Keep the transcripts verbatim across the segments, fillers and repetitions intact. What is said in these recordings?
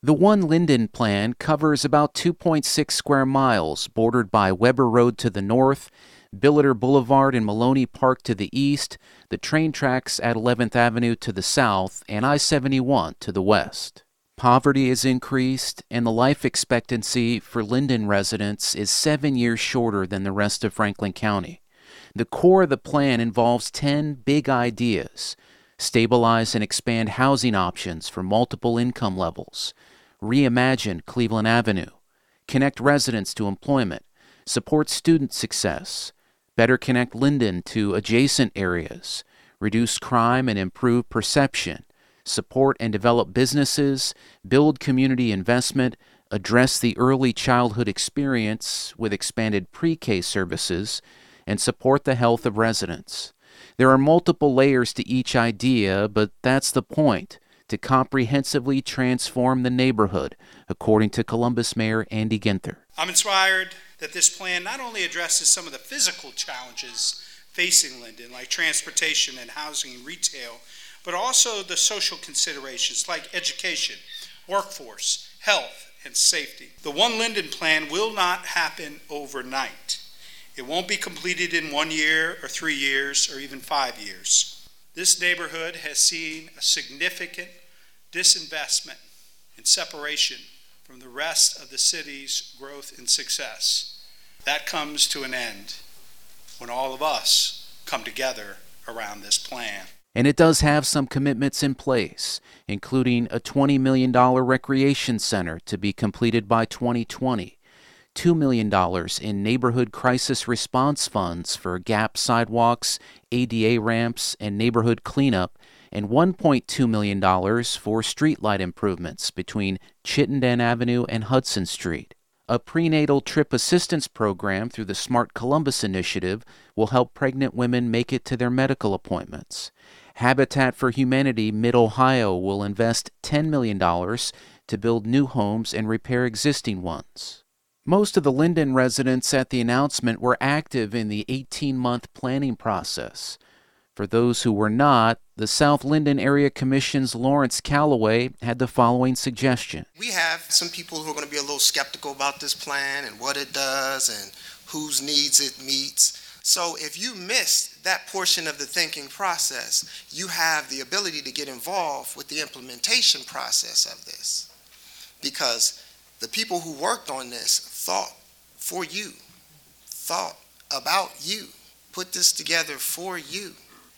The One Linden plan covers about two point six square miles, bordered by Weber Road to the north, Billiter Boulevard and Maloney Park to the east, the train tracks at eleventh Avenue to the south, and I seventy-one to the west. Poverty has increased, and the life expectancy for Linden residents is seven years shorter than the rest of Franklin County. The core of the plan involves ten big ideas: stabilize and expand housing options for multiple income levels, reimagine Cleveland Avenue, connect residents to employment, support student success, better connect Linden to adjacent areas, reduce crime and improve perception, support and develop businesses, build community investment, address the early childhood experience with expanded pre-K services, and support the health of residents. There are multiple layers to each idea, but that's the point: to comprehensively transform the neighborhood, according to Columbus Mayor Andy Ginther. I'm inspired that this plan not only addresses some of the physical challenges facing Linden, like transportation and housing and retail, but also the social considerations like education, workforce, health, and safety. The One Linden plan will not happen overnight. It won't be completed in one year or three years or even five years. This neighborhood has seen a significant disinvestment and separation from the rest of the city's growth and success. That comes to an end when all of us come together around this plan. And it does have some commitments in place, including a twenty million dollars recreation center to be completed by twenty twenty, two million dollars in neighborhood crisis response funds for gap sidewalks, A D A ramps, and neighborhood cleanup, and one point two million dollars for streetlight improvements between Chittenden Avenue and Hudson Street. A prenatal trip assistance program through the Smart Columbus Initiative will help pregnant women make it to their medical appointments. Habitat for Humanity Mid-Ohio will invest ten million dollars to build new homes and repair existing ones. Most of the Linden residents at the announcement were active in the eighteen-month planning process. For those who were not, the South Linden Area Commission's Lawrence Calloway had the following suggestion. We have some people who are going to be a little skeptical about this plan and what it does and whose needs it meets. So if you missed that portion of the thinking process, you have the ability to get involved with the implementation process of this. Because the people who worked on this thought for you, thought about you, put this together for you.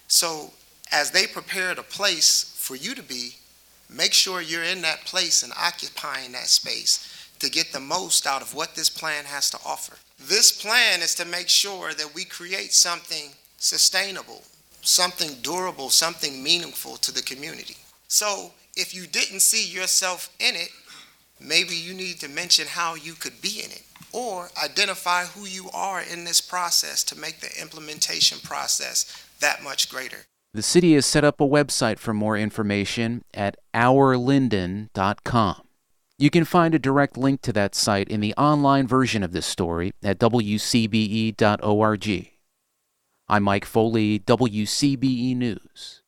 So as they prepared a place for you to be, make sure you're in that place and occupying that space to get the most out of what this plan has to offer. This plan is to make sure that we create something sustainable, something durable, something meaningful to the community. So if you didn't see yourself in it, maybe you need to mention how you could be in it, or identify who you are in this process to make the implementation process that much greater. The city has set up a website for more information at our linden dot com. You can find a direct link to that site in the online version of this story at w c b e dot org. I'm Mike Foley, W C B E News.